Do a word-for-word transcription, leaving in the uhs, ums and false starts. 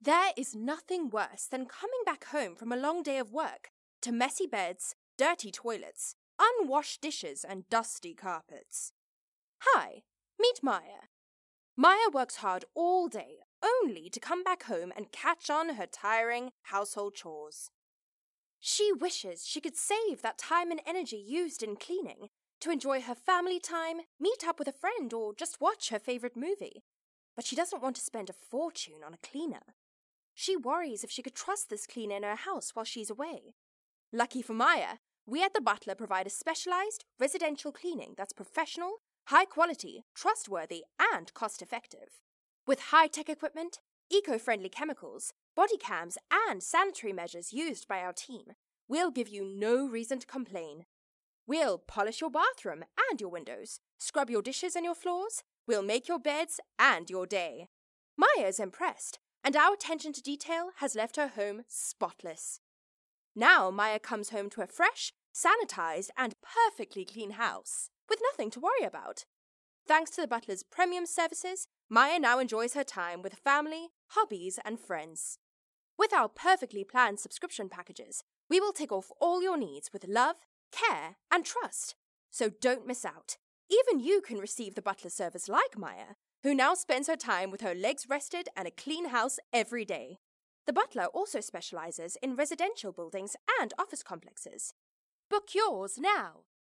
There is nothing worse than coming back home from a long day of work to messy beds, dirty toilets, unwashed dishes, and dusty carpets. Hi, meet Maya. Maya works hard all day, only to come back home and catch on her tiring household chores. She wishes she could save that time and energy used in cleaning to enjoy her family time, meet up with a friend, or just watch her favorite movie. But she doesn't want to spend a fortune on a cleaner. She worries if she could trust this cleaner in her house while she's away. Lucky for Maya, we at The Butler provide a specialized residential cleaning that's professional, high quality, trustworthy, and cost-effective. With high-tech equipment, eco-friendly chemicals, body cams, and sanitary measures used by our team, we'll give you no reason to complain. We'll polish your bathroom and your windows, scrub your dishes and your floors, we'll make your beds and your day. Maya is impressed, and our attention to detail has left her home spotless. Now Maya comes home to a fresh, sanitized, and perfectly clean house, with nothing to worry about. Thanks to The Butler's premium services, Maya now enjoys her time with family, hobbies, and friends. With our perfectly planned subscription packages, we will take off all your needs with love, care, and trust. So don't miss out. Even you can receive The Butler service like Maya, who now spends her time with her legs rested and a clean house every day. The Butler also specializes in residential buildings and office complexes. Book yours now